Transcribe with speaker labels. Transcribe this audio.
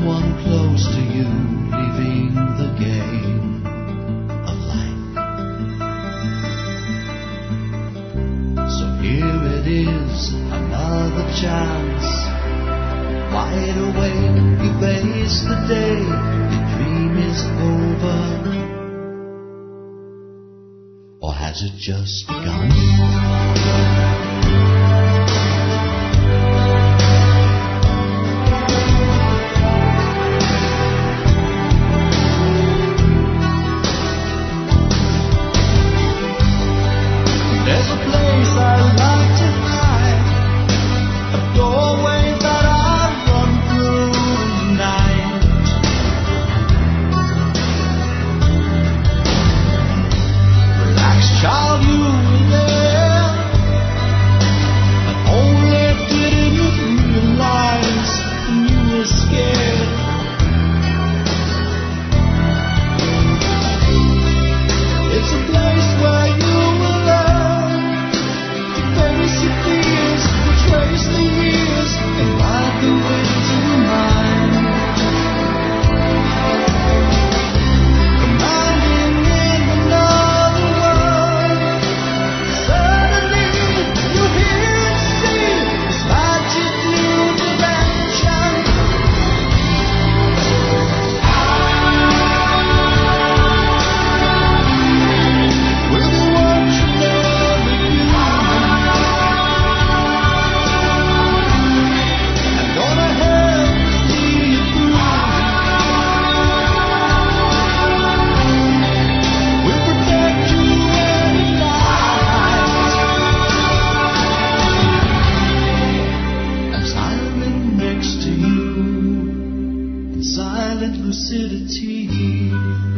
Speaker 1: someone close to you leaving the game of life. So here it is, another chance. Wide awake, you face the day, your dream is over. Or has it just begun? There's a place I like to hide, a doorway that I run through tonight. Relax, child, you were there, and only didn't you realize when you were scared. It's a place where you will learn to face your fears, to trace the years, and ride the waves of your mind. Commanding in another world, suddenly you hear and see this magic new dimension. We'll be watching every you. I'm gonna help see you through. We'll protect you every night. I'm silent next to you, in silent lucidity.